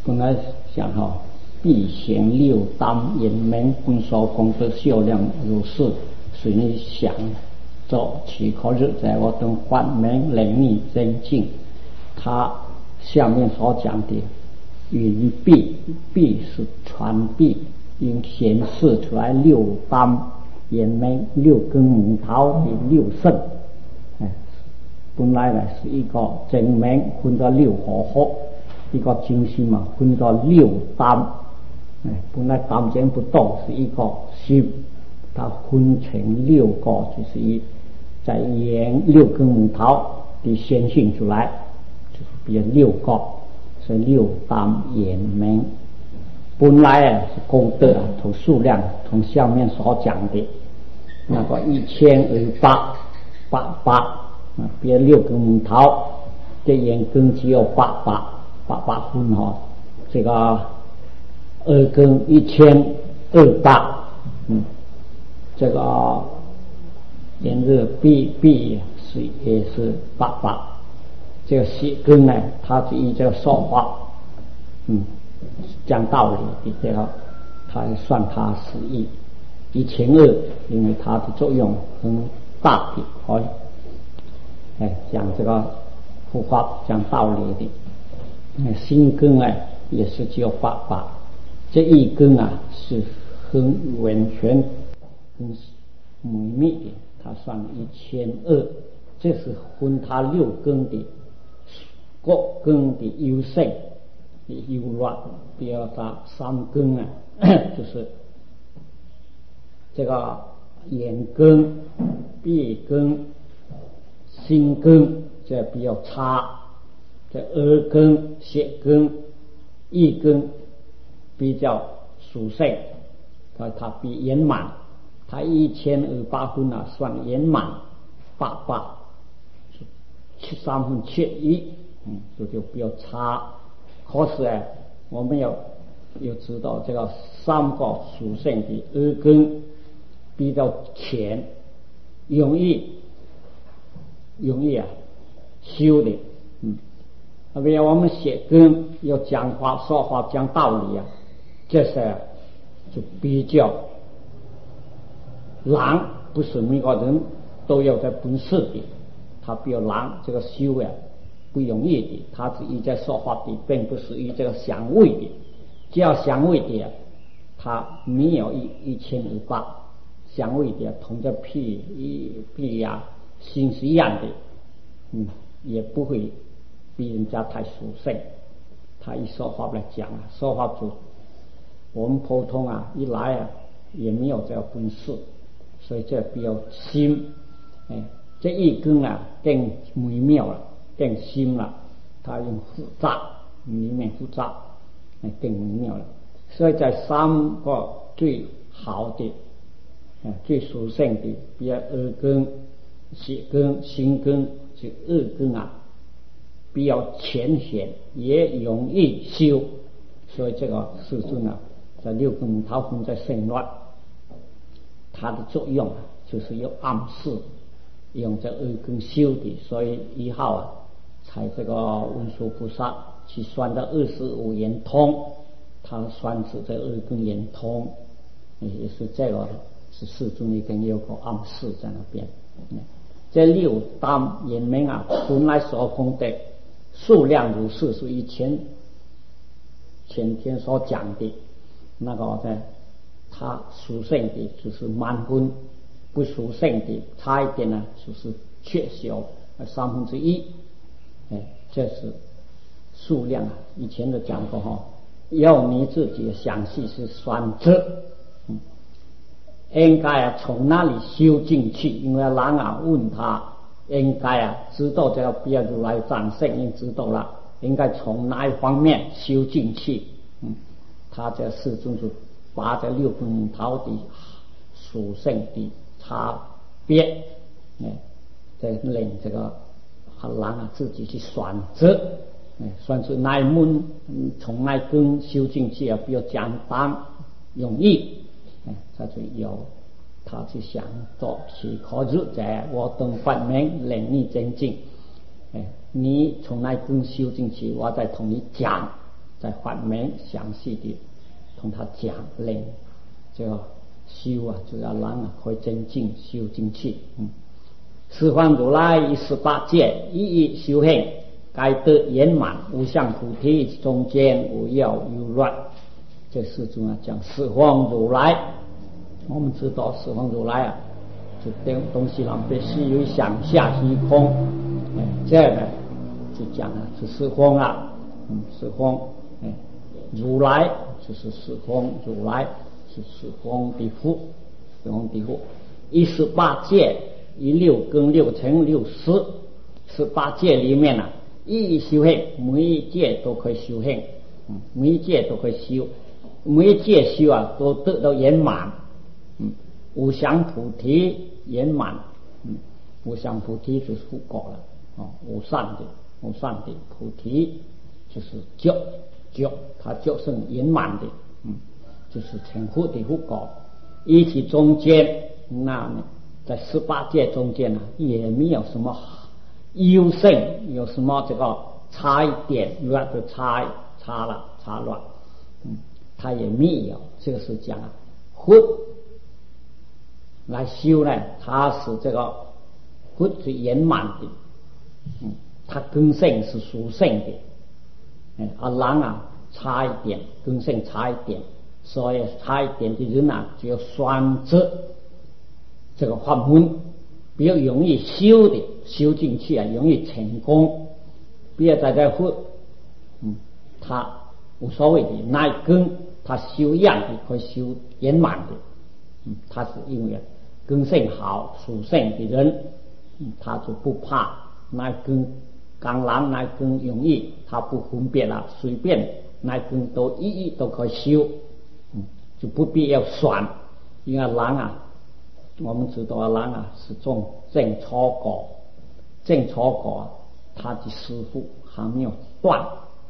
本来想必行六当言明本所功德效量如是，随你想走其可日在我等幻明灵力真境。他下面所讲的云必是传必，应显示出来六当言明六根母桃的六圣。本来呢是一个正明分到六合合，一个精心嘛分到六当。本来当间不动是一个心，它分成六个，就是在言六根母桃的显现出来，就是变六个，所以六当言明。本来是功德从数量从下面所讲的那个1288变六根母桃，这眼根只有88分这个二根1200，这个炎热必也是88，这个细根呢，它是以这个说话，讲道理的这个，它算它1200，因为它的作用很大的，讲这个护法讲道理的，心根也是只有88，这一根是很完全很美密的，它算1200，这是分它六根的各根的优胜的优劣。第二大三根就是这个眼根、鼻根、心根，这比较差；这耳根、舌根、意根比较殊胜，它比圆满。它1200分算圆满88，是3分缺1，就比较差。可是我们要知道这个三个属性的耳根比较浅，容易修的，比如我们舌根要讲话说话讲道理这些就比较难，不是每个人都有在本事的，他比较难，这个修不容易的，他是以在说话的，并不是以这个香味的。只要香味的，他没有1200，香味的同这屁心是一样的，也不会比人家太殊胜。他一说话来讲说话就我们普通一来也没有这个本事，所以这比较心，这一根更微妙了，更深了，它用复杂，里面复杂，更微妙了。所以在三个最好的、最殊胜的，比如耳根、舌根、心根，这二根比较浅显，也容易修。所以这个世尊在六根母桃分在胜乱，它的作用就是要暗示用这二根修的，所以以后才这个文殊菩萨去算到25圆通，他算是这二根圆通，也是这个是世尊已经有个暗示在那边。这六当圆明本来所功德数量如是，是以前天所讲的那个它殊胜的就是满分，不殊胜的差一点就是缺少1/3。这是数量以前都讲过要你自己详细是选择，应该从哪里修进去？因为人问他，应该知道这个比较如来藏圣应知道了，应该从哪一方面修进去？他这世尊就把这六根母桃的属性的差别，再令这个人自己去选择，选择哪一门，从哪一根修进去比较简单容易，他就有他去想做其可日在我等反明令你真境，你从哪一根修进去，我再同你讲， 在反面详细的同他讲令这个修啊，就要人啊可以精进修精气。十方如来以18界一一修行，该得圆满无相菩提，中间无要有乱。这世尊啊讲十方如来，我们知道十方如来啊，这东西南北是有上下虚空，这个就讲啊是十方啊，十方，如来就是十方如来，是十方的佛，十方的佛。18界以6根6尘6识，18界里面啊，一一修行，每一界都可以修行，每一界都可以修，每一界修啊都得到圆满，无相菩提圆满，无相菩提就是佛果了，无上的菩提就是觉，它就是圆满的，就是成佛的佛果。一起中间，那在18界中间呢，也没有什么优胜，有什么这个差一点，乱就差乱，它也没有。这个是讲啊，佛来修呢，它是这个佛是圆满的，它根性是殊胜的，人啊差一点，根性差一点，所以差一点的人啊，就要选择这个法门比较容易修的，修进去啊容易成功。不要在这佛，他无所谓的那一根，他修样的可以修圆满的，他是因为根性好属性的人，他就不怕那一根刚狼那一根容易，他不分别了，随便那一根都一都可以修，就不必要选。因为狼啊，我们知道狼啊是种正草果，正草果他的师傅还没有断，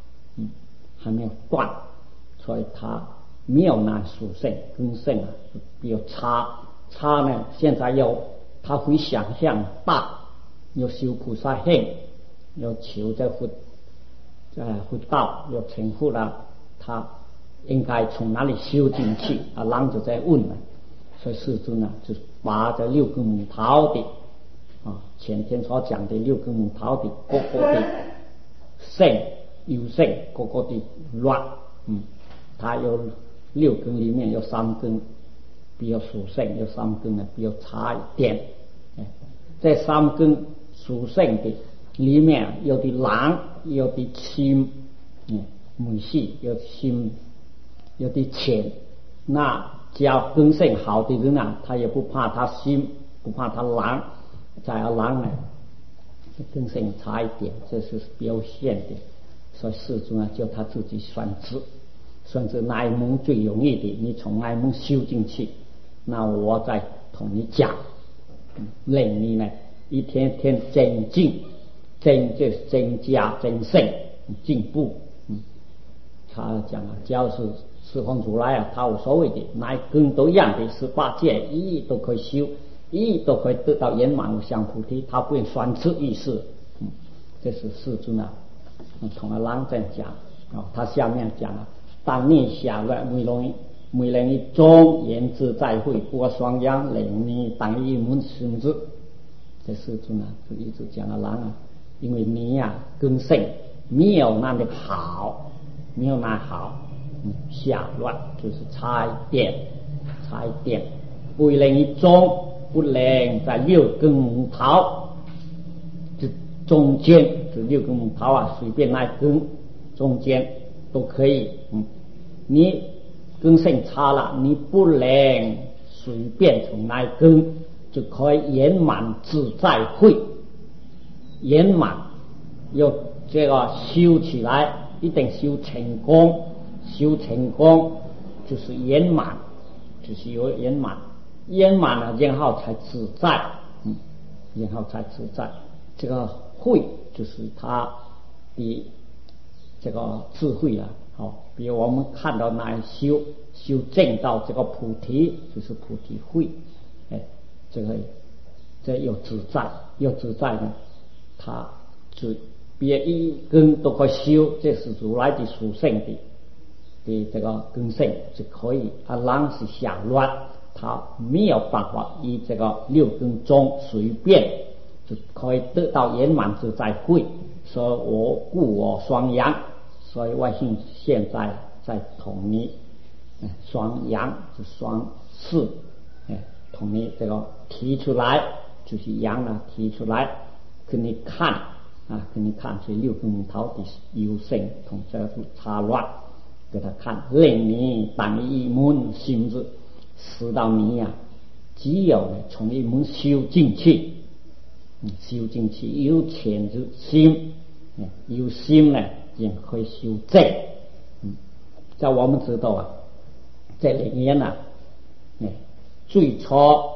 所以他没有那属性根性啊比较差呢。现在他会想象大，要修菩萨行，要求这佛道，要成佛了，他应该从哪里修进去啊？狼就在问了。所以世尊啊，就把这6根母桃的前天所讲的6根母桃的各个的胜有胜，各个的乱，它有6根里面有3根比较属性，有3根呢比较差一点。这3根属性的里面，有的狼，有的心，母系有心，有的浅。那只要根性好的人啊，他也不怕他心，不怕他狼。再要狼呢，根性差一点，这是表现的。所以世尊啊，叫他自己选择哪一门最容易的，你从哪一门修进去，那我再同你讲，令你呢一天天增进，就是增加增胜进步。他讲啊，只要是十方如来啊，他无所谓的，哪一根都一样的，18界一都可以修，一都可以得到圆满无相菩提，他不用选择意思。这是世尊啊，同阿郎在讲他下面讲啊，当你下来每人一种言之在会，我双阳令你当一门孙子。这世尊啊，就一直讲阿郎啊，因为你呀根性没有那么好，没有那好。下乱就是差一点，不能一种，不能在6根母桃这中间，这6根母桃啊，随便那根中间都可以。你根性差了，你不能随便从那根就可以圆满自在会，圆满要这个修起来，一定修成功。修成功就是圆满，就是有圆满了，然后才自在，这个慧就是他的这个智慧了。比如我们看到那修证到这个菩提，就是菩提慧，这有自在呢，他就别一根都可以修，这是如来的属性的这个根性就可以。人是想乱，他没有办法以这个六根中随便就可以得到圆满自在慧。所以故我双阳，所以外星现在在统一双阳就双四，统一这个提出来就是阳呢提出来给你看给你看这六根头的有性同这个差乱，给他看，令你当一门心智，使到你只有从一门修进去，修进去有潜质心，有心呢也可以修正。在我们知道这里面最初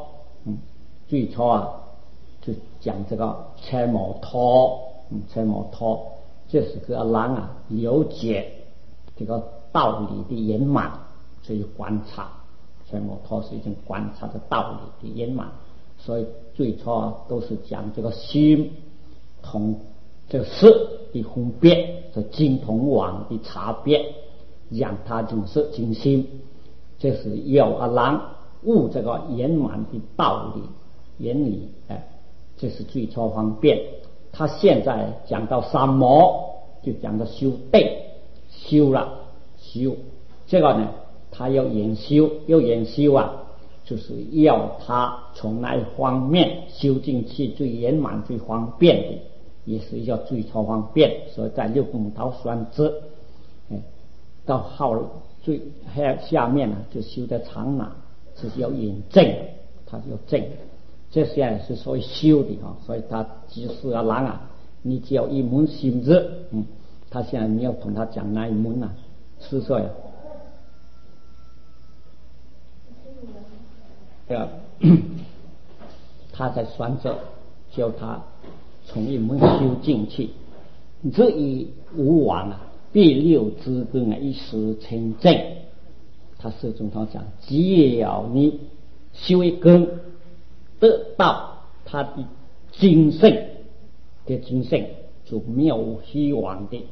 就讲这个车摩托，这是个人了解这个道理的圆满，所以观察车摩托是一种观察的道理的圆满。所以最初都是讲这个心同这个色的分别，这金同网的差别，让它就是精心，这是要人悟这个圆满的道理原理，这是最初方便。他现在讲到三摩，就讲到修定，修这个呢，他要研修就是要他从那一方面修进去最圆满最方便的，也是叫最初方便。所以在六根头算之，到最下面就修在长哪，是要引正，他要正，这些是所谓修的所以他即使人你只要一门心智，他现在你要同他讲那一门是说他在算着叫他从一门修进去，这一无往必六之根一时成正。他是总他讲，只要你修一根得到他的精神就没有希望的，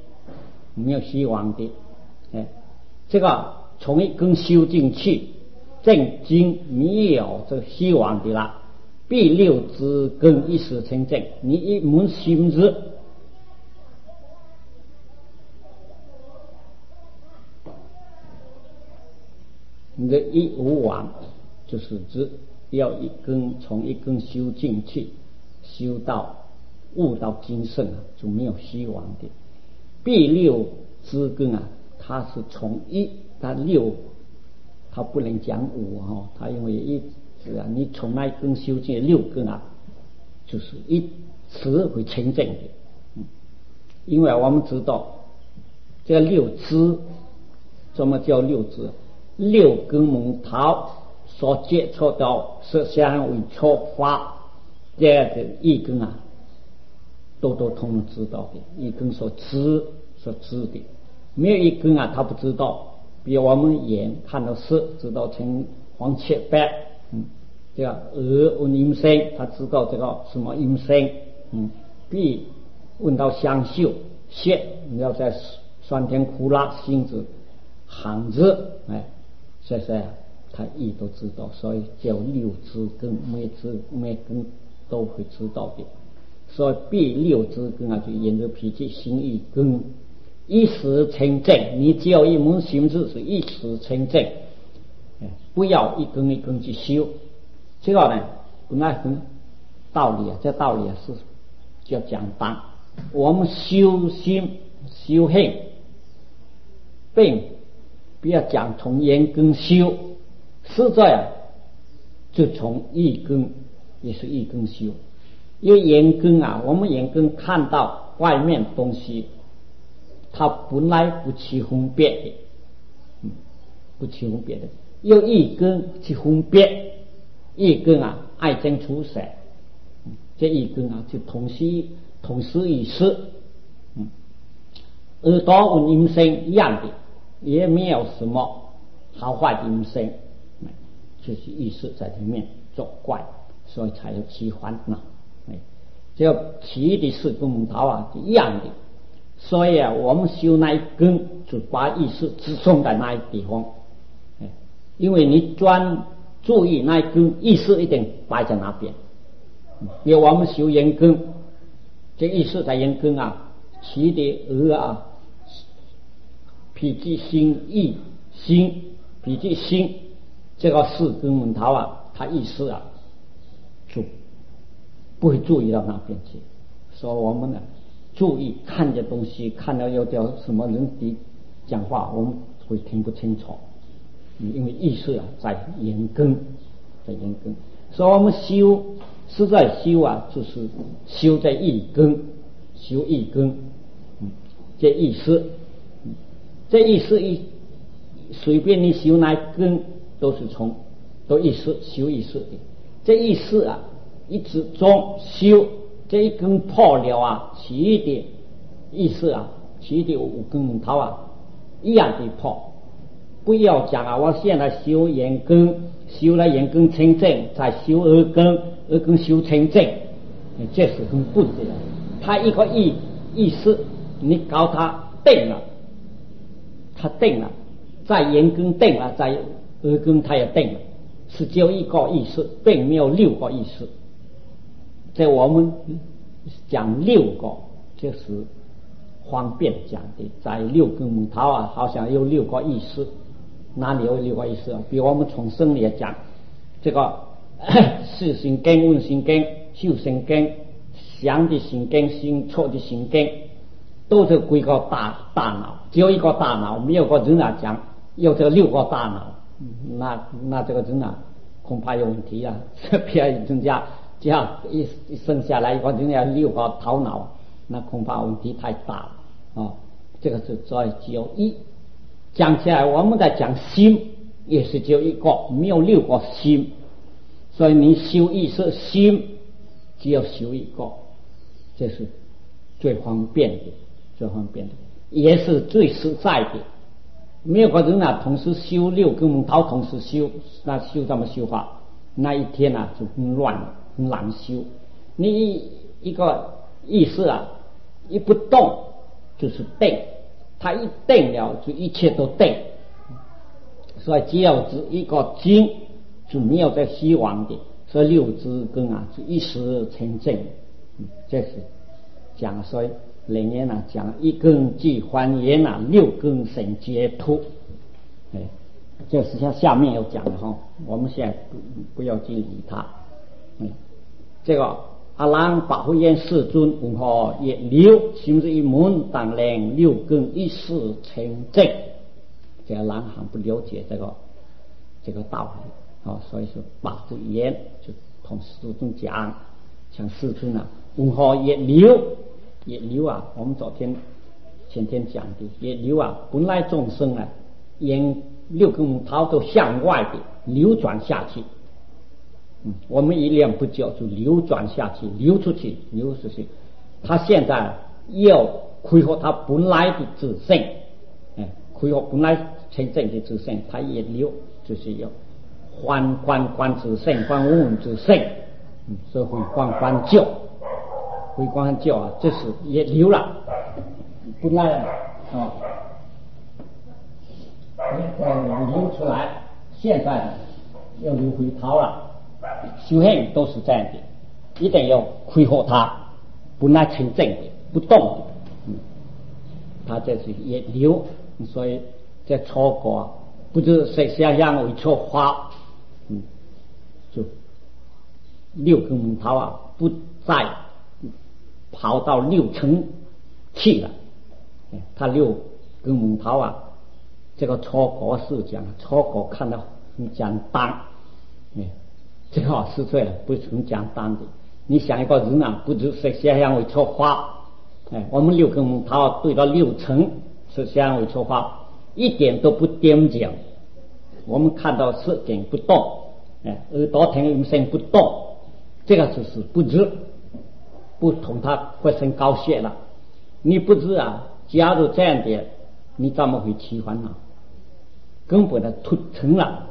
这个从一根修进去正经没有这个希望的了，必六之根一时成正。你一门心智你的一无往，就是指要从一根修进去，修到悟到精神就没有希望的。必六之根它是从它六，它不能讲五它因为一直你从那一根修进六根就是一直会成正的。因为我们知道这六支，怎么叫六支？六根门头所接触到色香味触法，这个一根都通知道的，一根所知的，没有一根他不知道。比如我们眼看到色，知道青黄赤白，这个耳闻音声，他知道这个什么音声，鼻闻到香嗅，舌你要在酸甜苦辣辛子寒热，这些他一都知道。所以叫六知根，每根都会知道的。所以必六知根就沿着脾气心意根一时成正。你只要一门心智是一时成正，不要一根一根去修。这个呢本来很道理这道理是叫简单。我们修心修行并不要讲从眼根修，实在就从一根也是一根修。因为眼根我们眼根看到外面东西，它本来不去分别的，有一根去分别，一根爱憎出色，这一根就同时意识，耳朵闻音声一样的，也没有什么好坏的音声，就是意识在里面作怪，所以才有起烦恼。这个其余的四根门头一样的， 所以我们修那一根，就把意识集中在那一地方。因为你专注意那一根，意识一定摆在那边。因为我们修眼根，这意识在眼根起的耳脾气心意心脾气心，这个四根门头它意识就不会注意到那边去。所以我们呢，注意看见东西，看到有点什么人的讲话，我们会听不清楚。因为意识在眼根，所以我们修是在修就是修在一根，修一根。这意识，随便你修哪一根，都意识修意识的。这意识一直中修，这一根破了其余的意识其余的五根门头一样的破。不要讲我现在修眼根，修了眼根清净，再修耳根修清净，这是很不对的。他一个意识，你搞他定了，他定了，在眼根定了，在耳根他也定了，是只有一个意识，并没有6个意识。在我们讲6个，这是方便讲的，在6根门头好像有6个意识。哪里有6个意识比我们从生理讲，这个视神经、闻神经、嗅神经、想的神经、心错的神经，都是归个大脑，只有一个大脑，没有个人讲有这6个大脑，那这个人恐怕有问题这别人家这样一生下来一个人要6个头脑，那恐怕问题太大了这个是只有一。讲起来，我们在讲心，也是只有一个，没有6个心。所以你修意识心，只有修一个，这是最方便的，也是最实在的。没有个人同时修6根门头，同时修，那修这么修法，那一天就很乱了，很难修。你一个意识一不动就是定。他一定了，就一切都定。所以只要是一个经，就没有在希望的。所以6支根就一时清净。这是讲，所以里面讲一根即还原6根成解脱。这是像下面有讲的我们现在不要去理它。这个阿郎法会言世尊文何也流行之一门当令6根一时清净。这个人还不了解这个道理所以说法会言就同世尊讲，像世尊文何也流我们前天讲的也流本来众生沿6根门头都向外的流转下去。我们一念不觉就流转下去，流出去。他现在要恢复他本来的自性，恢复本来清净的自性，他也流，就是要还自性，还问自性，所以还旧，这是也流了，本来流出来，现在要流回头了。修行都是这样的，一定要恢复它本来清净的不动的，它这是也流。所以在错过不是想象为错花，就6根门头不再跑到6层去了。他6根门头这个错过是讲错过看到很简单，这个是对了，不是很简单的。你想一个人不就是想象为错花，我们6根门头对到6层是想象为错花，一点都不颠簸。我们看到色境不动，耳朵听音声不动，这个就是不知，不同它会生高兴了。你不知假如这样的，你怎么会起烦恼？根本的脱尘了。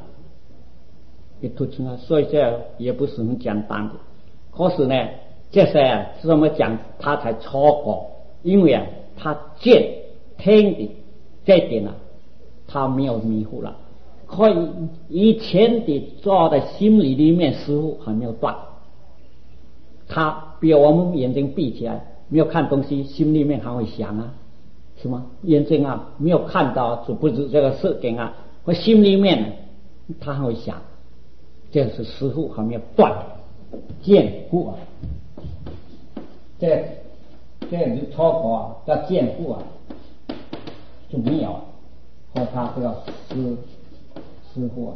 所以这也不是很简单的。可是呢，这些怎么讲他才错过？因为他见听的这一点他没有迷糊了。可以以前的做在心里面似乎还没有断。他比如我们眼睛闭起来没有看东西，心里面还会想是吗？眼睛没有看到就不是这个事情我心里面他还会想，这是似乎还没有断。见故这是超过叫见故就没有，和他这个似乎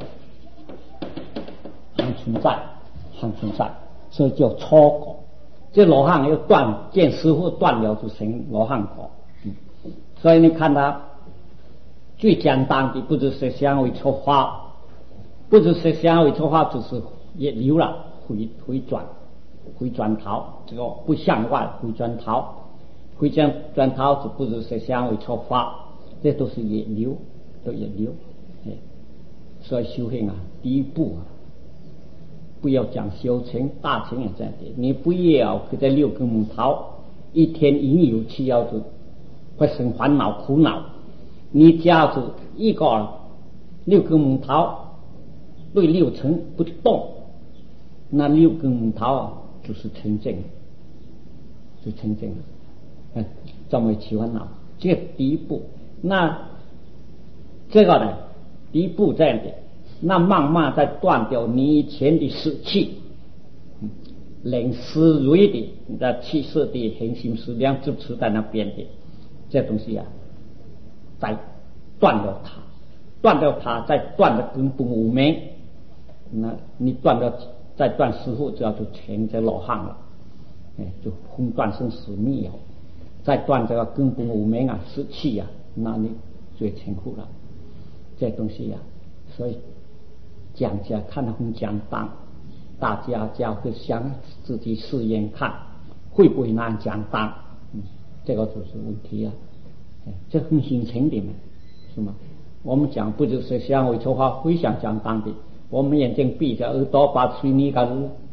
还存在，所以叫超过。这罗汉要断，见师傅断了就成罗汉果。所以你看他最简单的，不是香味出花，不是香味出花，就是也流了回转头，这个不向外回转头，就不是香味出花，这都是也流，都也流。所以修行第一步不要讲修行，大乘也这样的，你不要去在六根木头一天引有气要子会生烦恼苦恼，你只要是一个六根木头对六尘不动，那六根木头就是清净，就清净了。这么起烦恼，这第一步。那这个呢，第一步这样的，那慢慢再断掉你以前的死气，冷思维的你的气色的恒心思量支持在那边的这东西再断掉它，再断的根本无明。那你断掉再断师傅，就要就成这罗汉了，就空断生死灭了。再断这个根本无明死气那你最成佛了。这东西所以讲起来看得很简单，大家就要去想自己试验看会不会难简单。这个就是问题这很形成的嘛，是吗？我们讲不就是香味触法非常简单的，我们眼睛闭着，耳朵把水泥给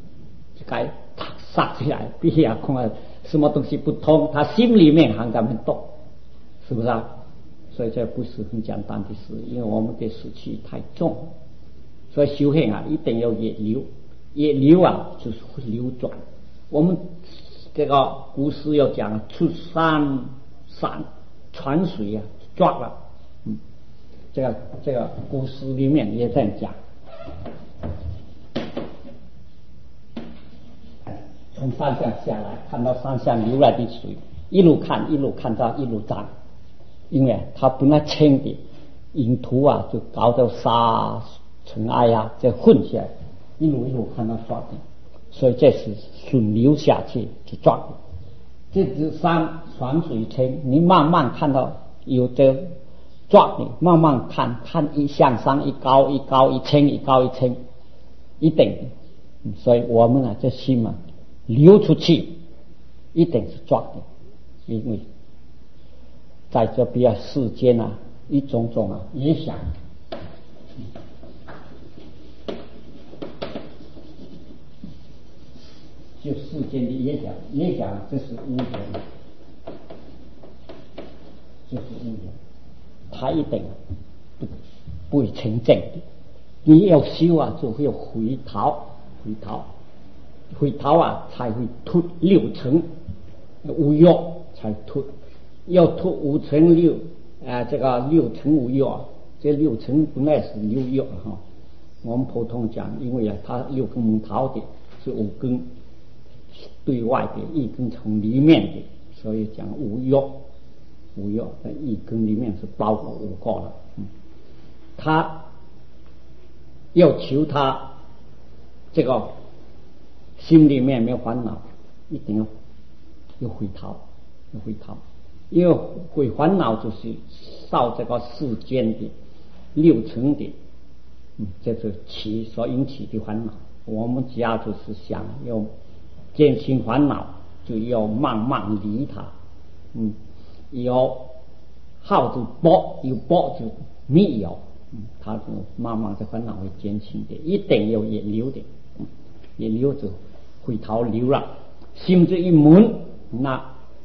撒起来，闭眼看什么东西不通，他心里面还在那动，是不是所以这不是很简单的事，因为我们的死气太重，所以修行一定要业流，业流就是会流转。我们这个古诗要讲出山泉水抓了，这个古诗里面也这样讲。从山上下来，看到山上流来的水，一路看到一路涨，因为它本来清的，沿途就搞到沙尘埃这混起来，一路看到抓的，所以这是顺流下去就抓的。这只山泉水清，你慢慢看到有这抓的，慢慢看一向上，一高一清，一高一清，一定的。所以我们这心流出去一定是抓的，因为在这边世间一种种也想，就世间的也想这是污点，他一定不会成正的。你要修就会有回头才会脱六尘五欲才脱，要脱五尘六这个六尘五欲这六尘本来是六欲我们普通讲，因为它六根木头的是五根对外的，一根从里面的，所以讲五欲在一根里面是包括五个了。他要求他这个心里面没有烦恼，一定要回头，因为会烦恼就是受这个世间的六尘的这是气所引起的烦恼。我们只要就是想要减轻烦恼，就要慢慢离它。有好就搏，有搏就没有，它就慢慢的烦恼会减轻的，一定要也流的，也流着回头流了，心这一门，那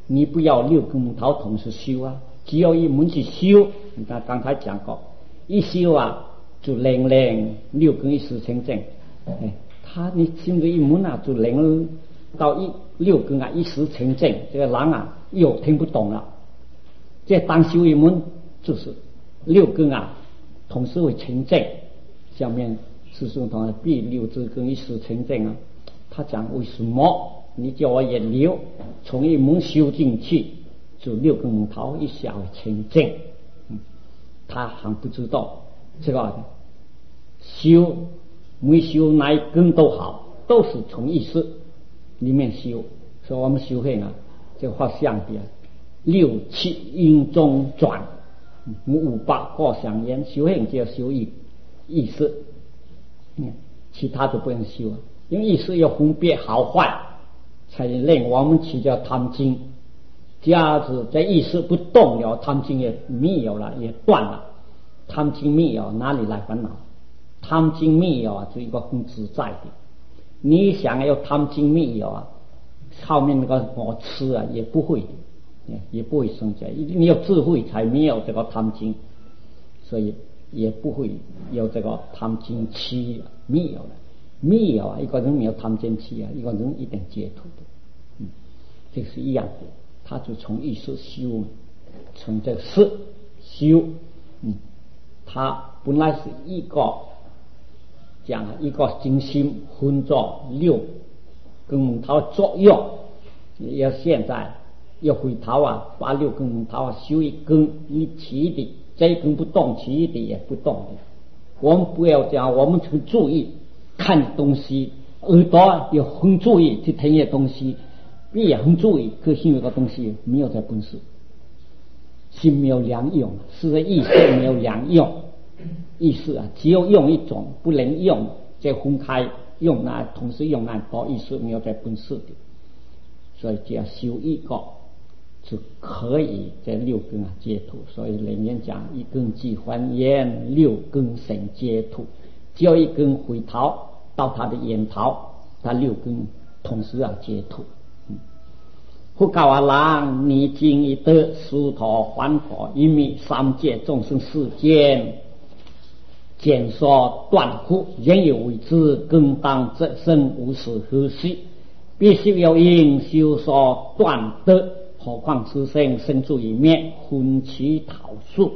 你不要六根木头同时修啊，只要一门去修。你看刚才讲过，一修啊就令六根一时清净。你心里一门啊就令到六根啊一时清净，这个人啊又听不懂了。这当修一门就是六根啊同时会清净。下面师兄同必六之根一时清净啊，他讲为什么？你叫我引流，从一门修进去，就六根木头一下会清净。他还不知道这个修没修哪一根都好，都是从意识里面修。所以我们修行啊，这画相的六七因中转，五八各相言，修行就要修意识，其他都不能修啊，因为意识要分别好坏，才令我们起叫贪精。假使这意识不动了，贪精也没有了，也断了。贪精没有，哪里来烦恼？贪精没有啊，就一个很自在的。你想要贪精没有啊，后面那个我吃啊也不会，也不会生起来。你有智慧才没有这个贪精，所以也不会有这个贪精气，没有了。没有啊，一个人没有贪精气啊，一个人一定解脱的。这是一样的，他就从意识修，从这个识修。他本来是一个讲一个精心分作六根木头作用，要现在要回头啊，把六根木头啊修一根，你其的这一根不动，其的也不动的。我们不要讲，我们去注意看东西，耳朵要很注意去听一些东西，也很注意，可是有个东西没有在本事。心没有两用，是意识没有两用。意识啊，只有用一种，不能用再分开用那，同时用那多意识没有在本事的，所以只要修一个就可以在六根啊解脱。所以里面讲一根即还眼，六根生解脱。只要一根回头到他的眼头，他六根同时啊解脱。不告阿郎，你今已得殊陀还佛，一密三界众生世间，见说断乎，人有为之，更当则生无始何须？必须有因修所断得，何况此生生住一面，分其讨数。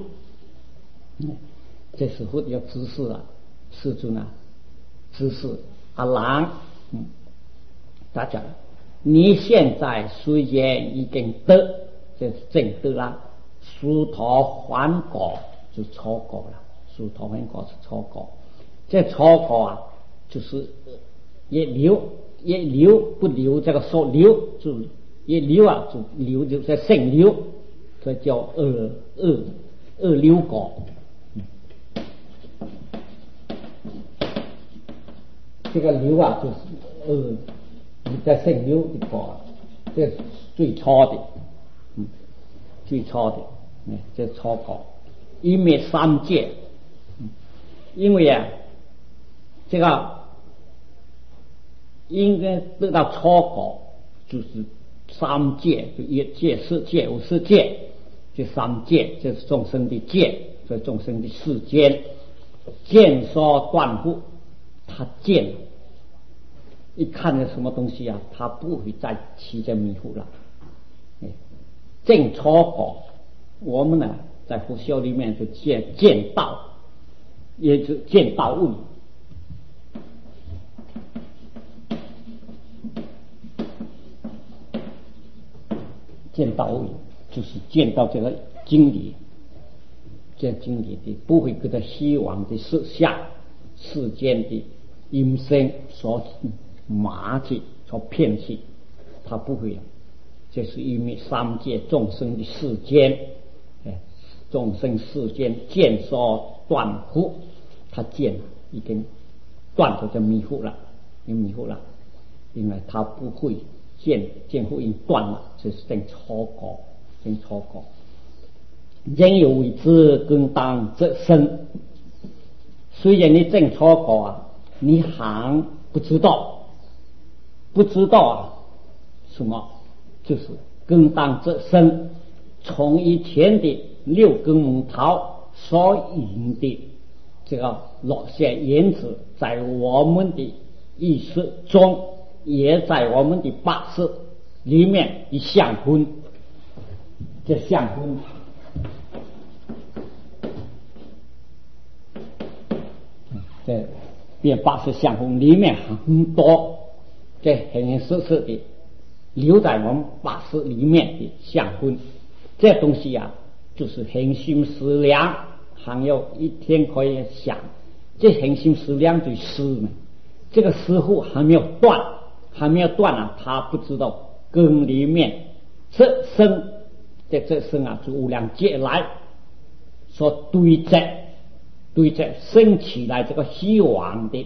这时候要指示啊，世尊啊，指示阿郎，他讲。你现在虽然已经得，这是正得了，殊陀还果就错过了，殊陀还果是错过。这错过啊，就是也留不留，这个说留就也留啊，就留就在生留，这叫二留果。这个留啊，就是你在生留一个，这是最错的，最错的，这错过一灭三界。因为啊，这个应该得到错过，就是三界，就一界、世界、无世界，这三界这是众生的界，所以众生的世间见说断乎，他见了。一看见什么东西啊，他不会再起这迷糊了。正错过，我们呢在佛教里面就见道，也就见道位。见道位就是见到这个经理，这经理的不会跟他希望的事项、世间的阴声所麻去所骗去，他不会。这是因为三界众生的世间，众生世间见说断乎，他见已经断了这迷糊了，因为他不会见乎已经断了，这是正错过，人有为之，更当则生。虽然你正错过啊，你还不知道啊，什么？就是更当这生从以前的六根木头所引的这个落下原子，在我们的意识中，也在我们的八识里面的相分。这相分这变八识相分里面很多这形形色色的留在我们八识里面的相分，这东西啊，就是恒心思量，还有一天可以想。这恒心思量对思呢，这个思乎还没有断，啊，他不知道根里面这生这生啊，是无量劫来所堆积生起来这个希望的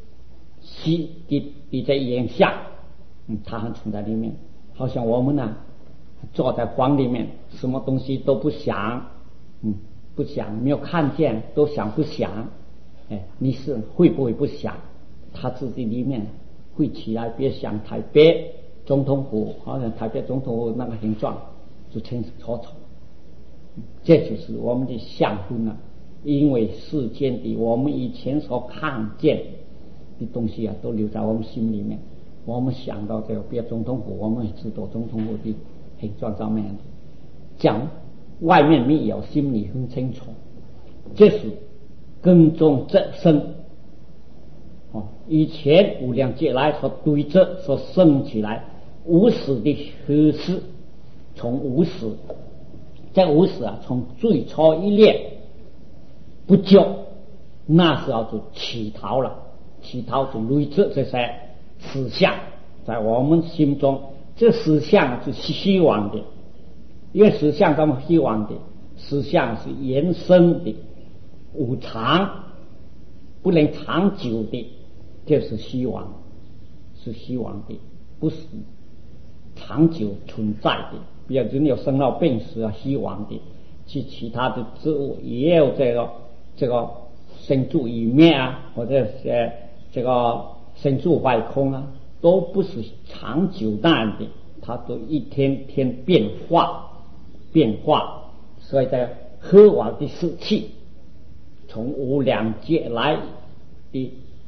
这影像，它还存在里面。好像我们呢，坐在房里面，什么东西都不想，不想，没有看见，都想不想？你是会不会不想？他自己里面会起来，别想台北总统府，好像台北总统府那个形状就清清楚楚。这就是我们的相分啊，因为世间的我们以前所看见的东西啊，都留在我们心里面。我们想到这个别总统府，我们知道总统府的形状上面，讲外面没有，心里很清楚。这是根中这生以前无量劫来所堆积所生起来无始的虚实，从无始，这无始啊，从最初一念不久，那时候就起头了，就累积这些思想在我们心中。这思想是希望的，因为思想这么希望的，思想是延伸的，无常，不能长久的，就是希望，是希望的，不是长久存在的。比如人有生老病死啊，希望的。其他的植物也有这个生住异灭啊，或者是这个生住坏空啊，都不是长久淡的，它都一天天变化。所以在和我的事气，从无量劫来的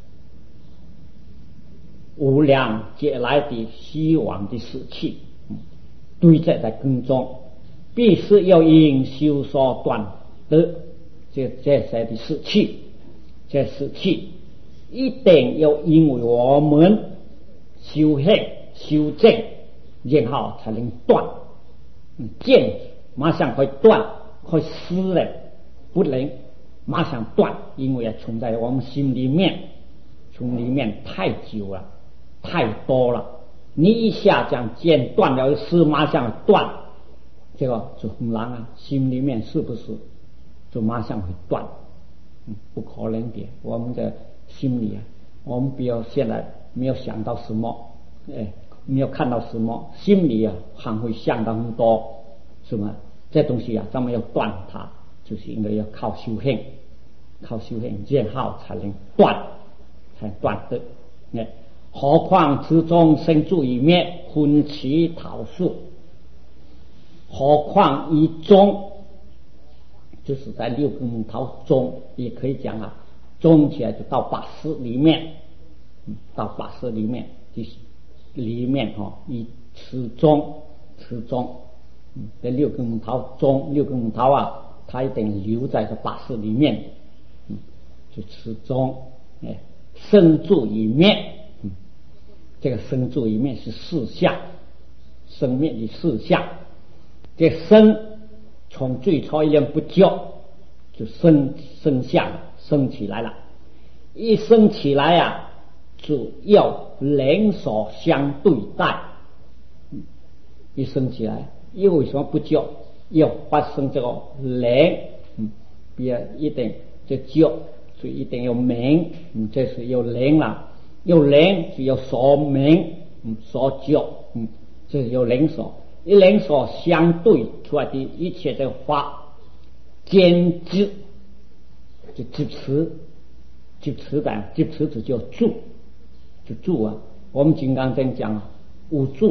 希望的事气，堆积在根中，必是要因修所断的这些的事气，这事气一定要因为我们修行修正，然后才能断。见马上会断，会失了，不能马上断，因为存在我们心里面，从里面太久了，太多了。你一下讲见断了，是马上断，这个就很难啊。心里面是不是就马上会断？不可能的。我们的心里啊，我们不要现在没有想到什么，没有看到什么，心里啊还会想到很多，是吗？这东西啊，咱们要断它，就是应该要靠修行，然后才能断，才断得。何况之中生住异灭，分其讨数。何况一中，就是在六根木头中，也可以讲啊，中起来就到八识里面，到八识里面以此中，这六根木头啊，它一定留在这八识里面，就此中，生住异灭。这个生住异灭是四相，生灭的四相。这生从最初一念不久就生相生起来了，一生起来啊，就要人所相对待。一生起来，因为什么不久要发生这个人，比如一定这久就一定有名，这是有人了。有人就有所名，所久，这是有人所，一人所相对出来的一切的法，兼知就执持就叫住，就住啊。我们金刚经讲无住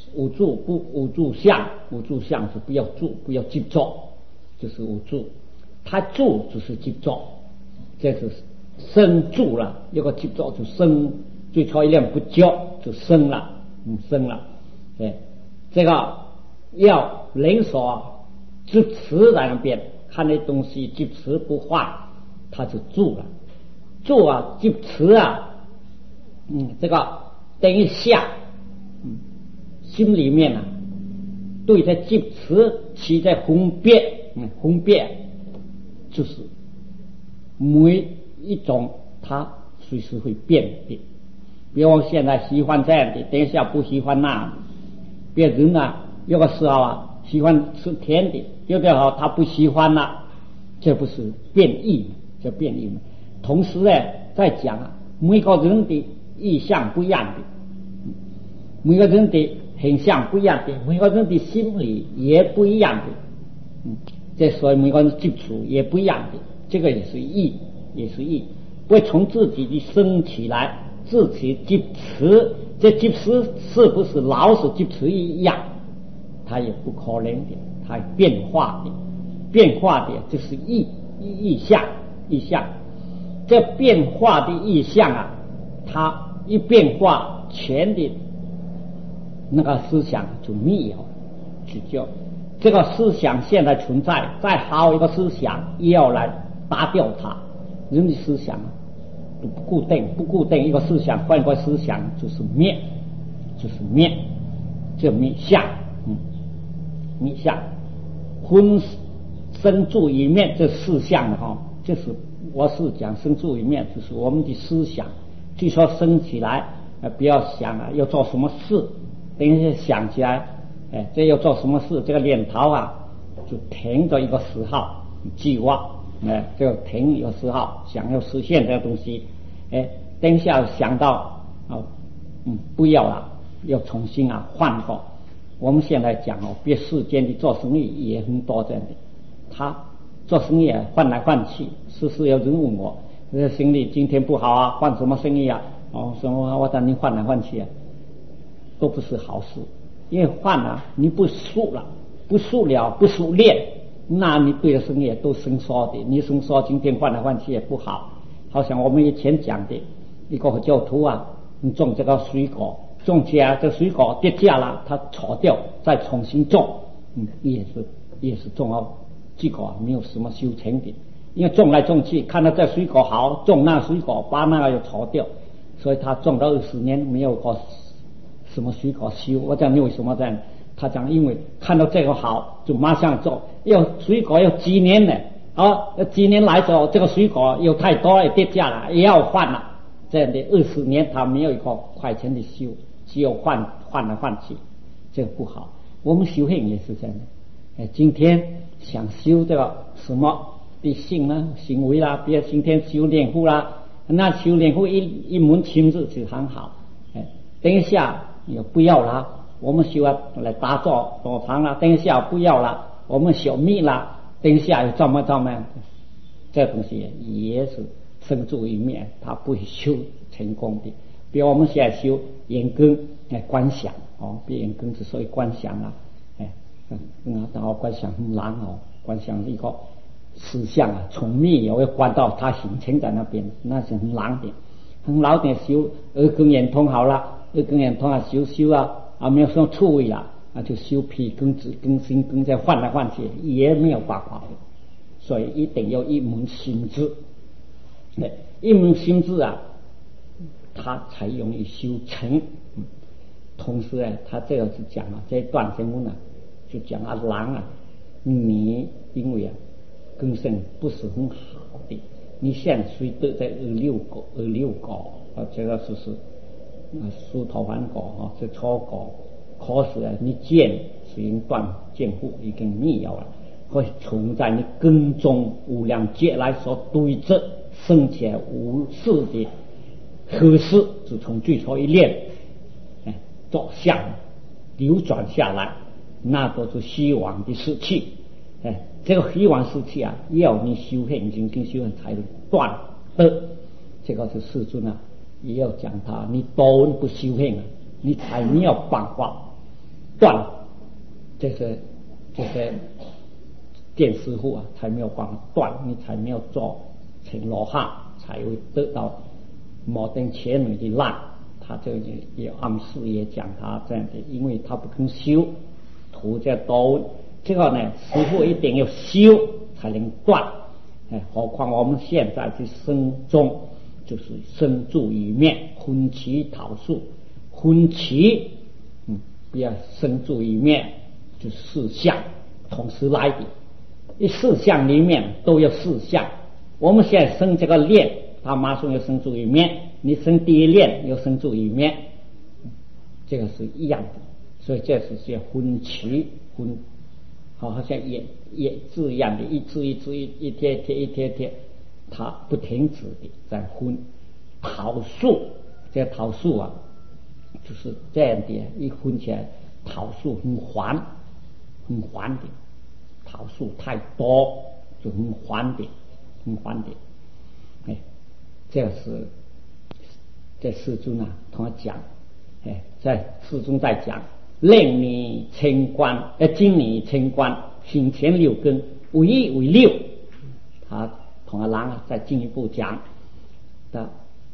无住不无住相，无住相是不要住，不要执着，就是无住。他住就是执着，这是生住了，有个执着就生，最初一念不觉就生了，生了。这个要人所执持在那边，看那东西执持不换，他就住了。住啊，执持啊，这个等于相，心里面啊，对他执持起在分别，分别就是每一种它随时会变的。比如现在喜欢这样的，等一下不喜欢那的。别人啊，有个时候啊喜欢吃甜的，有的时候他不喜欢了，这不是变异，这变异。同时呢，在讲啊，每个人的意向不一样的，每个人的形象不一样的，每个人的心理也不一样的，这所以每个人接触也不一样的，这个也是意，也是意，不会从自己的生起来，自己接持，这接持是不是老是接持一样？它也不可能的，它变化的，变化的就是意象，意象。这变化的意象啊，它一变化，全的那个思想就灭了，就这个思想现在存在，再好一个思想也要来打掉它。人的思想都不固定，不固定一个思想换一个思想就是灭，就是灭，这灭相，灭相，分生住一面这四项的哈，就是我是讲生住一面，就是我们的思想，据说生起来不要想要做什么事，等一下想起来，这要做什么事，这个念头啊就停着一个时号，计划，就停一个时号，想要实现这个东西，等一下想到不要了，要重新换过。我们现在讲别世间的做生意也很多这样的，他做生意换来换去，时时有人问我，这生意今天不好啊，换什么生意啊？什么我等你换来换去都不是好事，因为换你不熟了，不熟了，不熟练，那你对的生意都生疏的，你生疏今天换来换去也不好。好像我们以前讲的一个教徒你种这个水果，种起来这水果跌价了，他炒掉再重新种，也是种结果没有什么修成的，因为种来种去看到这水果好，种那水果把那个又炒掉，所以他种了20年没有个什么水果修。我讲你为什么这样？他讲因为看到这个好就马上种，要水果要几年呢？几年来走这个水果又太多了，跌价了，也要换了。这样的20年他没有一个快钱的修，只有换来换去，这个不好。我们修行也是这样的。今天想修这个什么的行为啦，比如今天修炼护啦，那修炼护一门亲自就很好。等一下也不要啦，我们修来打坐躲藏啦，等一下不要啦，我们小密啦，等一下又怎么这东西也是生住一面，它不会修成功的。比如我们现在修眼根观想比如眼根之所以观想然后观想很难观想一个思想从灭也会观到它形成在那边，那是很难的。很老点修耳根眼通好了，耳根眼通修没有什么处位了，就修皮根指根心根再换来换去也没有办法的。所以一定要一门心智，一门心智它才容易修成。同时他这个是讲这一段节目就讲人你因为根性不是很好的，你现在虽得在26个这个是梳头发果这初果，可是你剑是已经断剑户，已经灭了，会存在你根中无量劫来所堆着生起无数的合适，就从最初一念做相流转下来，那都是虚妄的事气。这个虚妄事气要你修行精进修行才能断的。这个是世尊也要讲他，你多不修行你才没有办法断这些电师傅啊，才没有办法断，你才没有做成罗汉，才会得到摩登伽女的难。他这个也暗示也讲他这样的，因为他不肯修，徒在多，这个呢，师傅一定要修才能断。何况我们现在的生中就是生住于面，昏其桃树，昏其不要生住于面，就四相同时来的，一四相里面都有四相。我们现在生这个念，它马上要生住于面，你生第一念又生住于面，这个是一样的。所以这是些昏其昏，好像也字一样的，一字一字一贴贴，它不停止的在昏。桃树，这个桃树啊，就是这样的，一昏起来，桃树很缓的，桃树太多就很缓的。这个是在世尊啊，同他讲，在世尊在讲，令你清观，今你清观，行前六根，为一为六，他同阿郎再进一步讲的。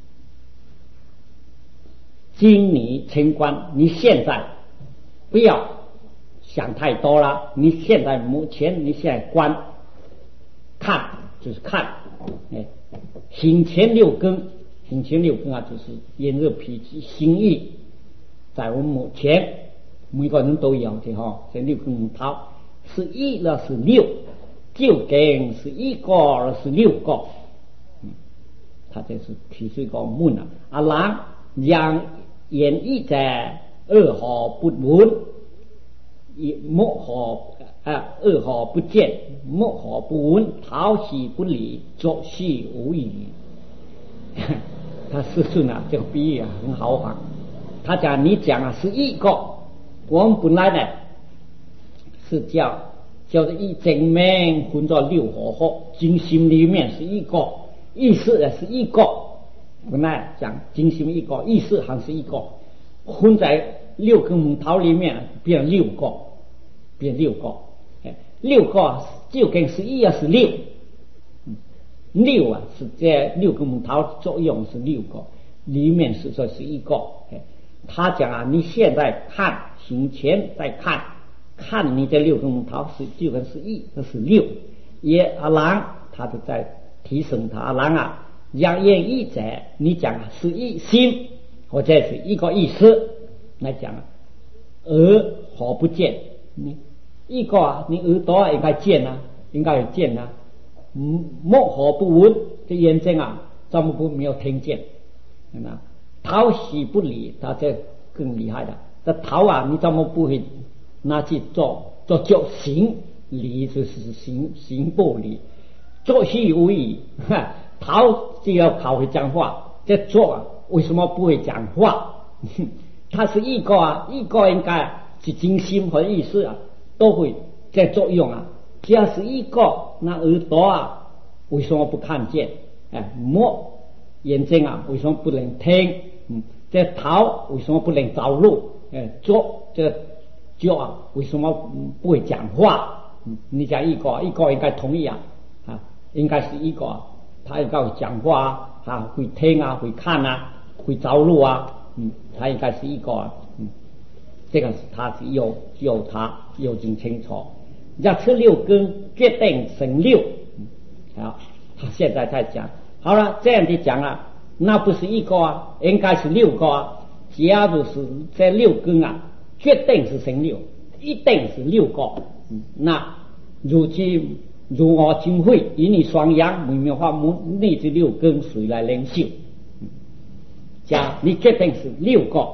今你清观，你现在不要想太多了，你现在目前你现在观看就是看，行前六根啊，就是眼热脾气心意，在我们目前每个人都有的哈，这六根头是一了是六，究竟是一个而是六个，他这是提出一个问了。阿郎让言意在二何不闻，莫何二何不见，莫何不闻，讨喜不理，作戏无语。他师尊啊，这个比喻啊很好玩。他讲你讲啊是一个，我们本来呢是叫做一正面混作六合合，精心里面是一个，意识也是一个。本来讲精心一个，意识还是一个，混在六根木头里面变六个，六个究竟是一还是六？六啊是这六根木头作用是六个，里面是说是一个。他讲啊，你现在看行前再看你这六根木头是究竟是一还是六？也阿郎他就在提醒他，阿郎啊，让言一者，你讲啊是一心，或者是一个意思来讲啊，耳何不见？你一个啊，你耳朵应该见啊，应该有见啊。莫何不闻？这眼睛啊，怎么不没有听见？那讨喜不理，他这更厉害的。这讨啊，你怎么不会拿去做行？理就是行不理，作戏无语。讨就要考会讲话，这做啊，为什么不会讲话？他是一个啊，一个应该是精心和意识啊，都会在作用啊。只要是一个，那耳朵啊，为什么不看见？眼睛啊，为什么不能听？这头为什么不能走路？这脚啊，为什么不会讲话？你讲一个应该同意啊，应该是一个，他应该会讲话啊，会听啊，会看啊，会走路啊，他应该是一个啊，这个是他是有经清楚。要吃六根决定成六，好，他现在在讲，好了，这样的讲啊，那不是一个啊，应该是六个啊。假如是这六根啊，决定是成六，一定是六个。那如我今会以你双阳微妙法门，你这六根谁来领受？假你决定是六个，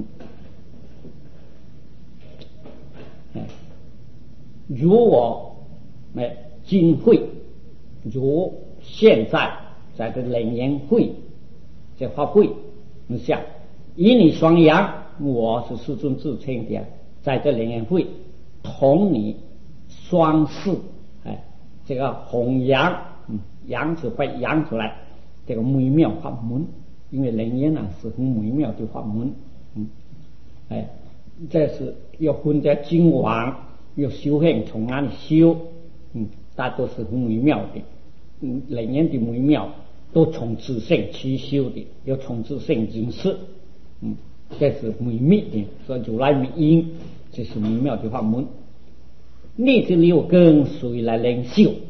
如我今会，如现在在这楞严会这法会，你想以你双阳，我是世尊自称的，在这楞严会同你双视，这个弘扬，扬就会扬出来这个微妙法门，因为楞严啊是很微妙的法门， 这是要分在今往，要修行从哪里修？大都是很微妙的，人人的微妙都从自性去修的，要从自性认识，这是微密的，所以如来密因，这是微妙的法门。内这六根谁来领受？